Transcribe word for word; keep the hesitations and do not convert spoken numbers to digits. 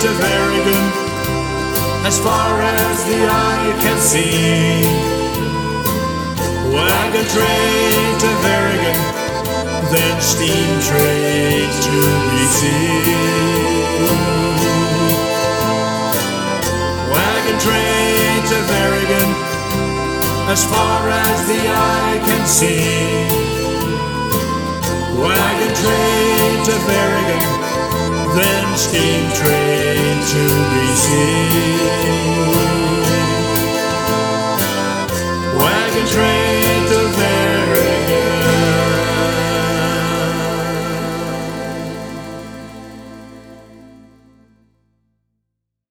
to Berrigan, as far as the eye can see. Wagon train to Berrigan, then steam train to B C. Wagon train to Berrigan, as far as the eye can see. Wagon train to Berrigan, then steam train to B C.